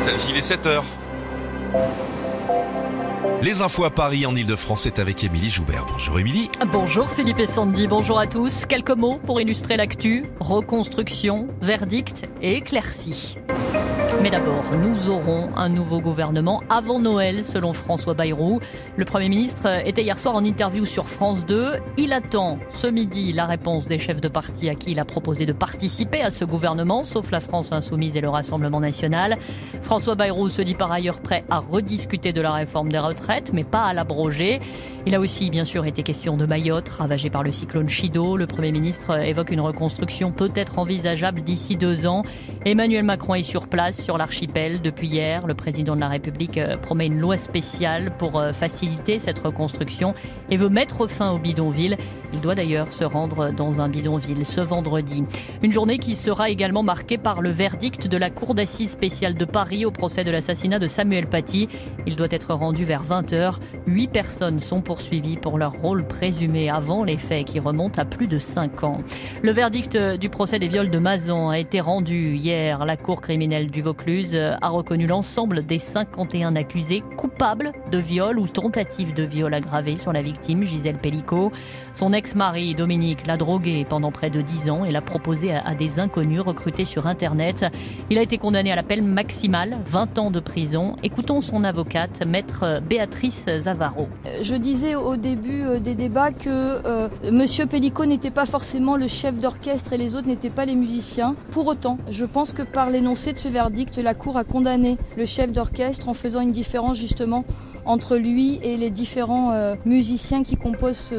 Nostalgie, il est 7h. Les infos à Paris, en Ile-de-France, c'est avec Émilie Joubert. Bonjour Émilie. Bonjour Philippe et Sandy, bonjour à tous. Quelques mots pour illustrer l'actu, reconstruction, verdict et éclaircie. Mais d'abord, nous aurons un nouveau gouvernement avant Noël, selon François Bayrou. Le Premier ministre était hier soir en interview sur France 2. Il attend ce midi la réponse des chefs de parti à qui il a proposé de participer à ce gouvernement, sauf la France Insoumise et le Rassemblement National. François Bayrou se dit par ailleurs prêt à rediscuter de la réforme des retraites, mais pas à l'abroger. Il a aussi bien sûr été question de Mayotte, ravagée par le cyclone Chido. Le Premier ministre évoque une reconstruction peut-être envisageable d'ici 2 ans. Emmanuel Macron est sur place, sur l'archipel, depuis hier. Le président de la République promet une loi spéciale pour faciliter cette reconstruction et veut mettre fin au bidonville. Il doit d'ailleurs se rendre dans un bidonville ce vendredi. Une journée qui sera également marquée par le verdict de la Cour d'assises spéciale de Paris au procès de l'assassinat de Samuel Paty. Il doit être rendu vers 20h. 8 personnes sont poursuivies pour leur rôle présumé avant les faits qui remontent à plus de 5 ans. Le verdict du procès des viols de Mazan a été rendu hier. La Cour criminelle du Vaucluse a reconnu l'ensemble des 51 accusés coupables de viol ou tentative de viol aggravé sur la victime, Gisèle Pellicot. Son ex-mari, Dominique, l'a droguée pendant près de 10 ans et l'a proposé à des inconnus recrutés sur Internet. Il a été condamné à la peine maximale, 20 ans de prison. Écoutons son avocate, maître Béatrice Zavaro. Je disais au début des débats que Monsieur Pellicot n'était pas forcément le chef d'orchestre et les autres n'étaient pas les musiciens. Pour autant, je pense que par l'énoncé de ce verdict, la Cour a condamné le chef d'orchestre en faisant une différence justement entre lui et les différents musiciens qui composent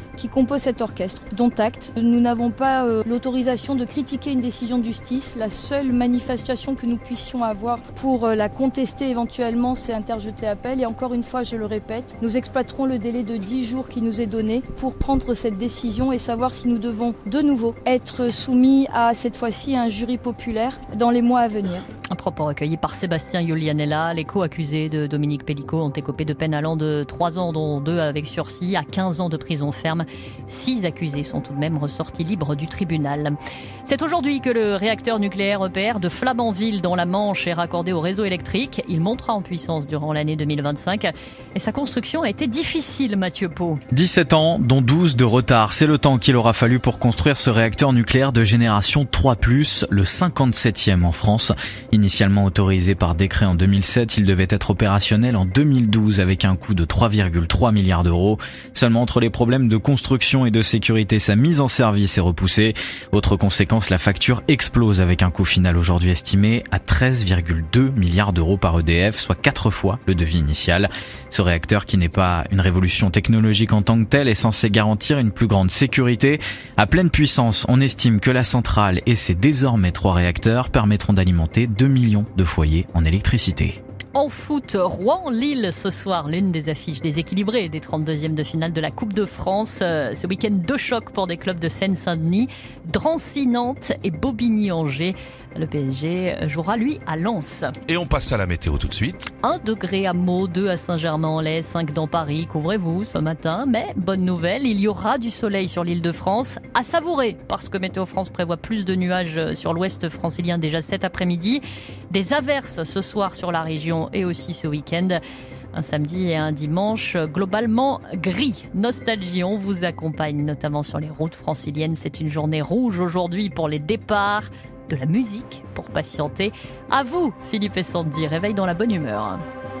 cet orchestre, dont acte. Nous n'avons pas l'autorisation de critiquer une décision de justice. La seule manifestation que nous puissions avoir pour la contester éventuellement, c'est interjeter appel. Et encore une fois, je le répète, nous exploiterons le délai de 10 jours qui nous est donné pour prendre cette décision et savoir si nous devons de nouveau être soumis à cette fois-ci un jury populaire dans les mois à venir. Un propos recueilli par Sébastien Iulianella. Les co-accusés de Dominique Pellicot ont écopé de peine allant de 3 ans, dont 2 avec sursis, à 15 ans de prison ferme. 6 accusés sont tout de même ressortis libres du tribunal. C'est aujourd'hui que le réacteur nucléaire EPR de Flamanville dans la Manche est raccordé au réseau électrique. Il montera en puissance durant l'année 2025 et sa construction a été difficile, Mathieu Pau. 17 ans, dont 12 de retard. C'est le temps qu'il aura fallu pour construire ce réacteur nucléaire de génération 3+, le 57e en France. Initialement autorisé par décret en 2007, il devait être opérationnel en 2012 avec un coût de 3,3 milliards d'euros. Seulement entre les problèmes de construction et de sécurité, sa mise en service est repoussée. Autre conséquence, la facture explose avec un coût final aujourd'hui estimé à 13,2 milliards d'euros par EDF, soit 4 fois le devis initial. Ce réacteur, qui n'est pas une révolution technologique en tant que telle, est censé garantir une plus grande sécurité. À pleine puissance, on estime que la centrale et ses désormais 3 réacteurs permettront d'alimenter 2 millions de foyers en électricité. En foot, Rouen-Lille ce soir, l'une des affiches déséquilibrées des 32e de finale de la Coupe de France. Ce week-end, 2 chocs pour des clubs de Seine-Saint-Denis, Drancy-Nantes et Bobigny-Angers. Le PSG jouera, lui, à Lens. Et on passe à la météo tout de suite. 1 degré à Meaux, 2 à Saint-Germain-en-Laye, 5 dans Paris. Couvrez-vous ce matin, mais bonne nouvelle, il y aura du soleil sur l'île de France. À savourer, parce que Météo France prévoit plus de nuages sur l'ouest francilien déjà cet après-midi. Des averses ce soir sur la région et aussi ce week-end. Un samedi et un dimanche globalement gris. Nostalgie, on vous accompagne notamment sur les routes franciliennes. C'est une journée rouge aujourd'hui pour les départs. De la musique pour patienter. À vous, Philippe et Sandy, réveil dans la bonne humeur.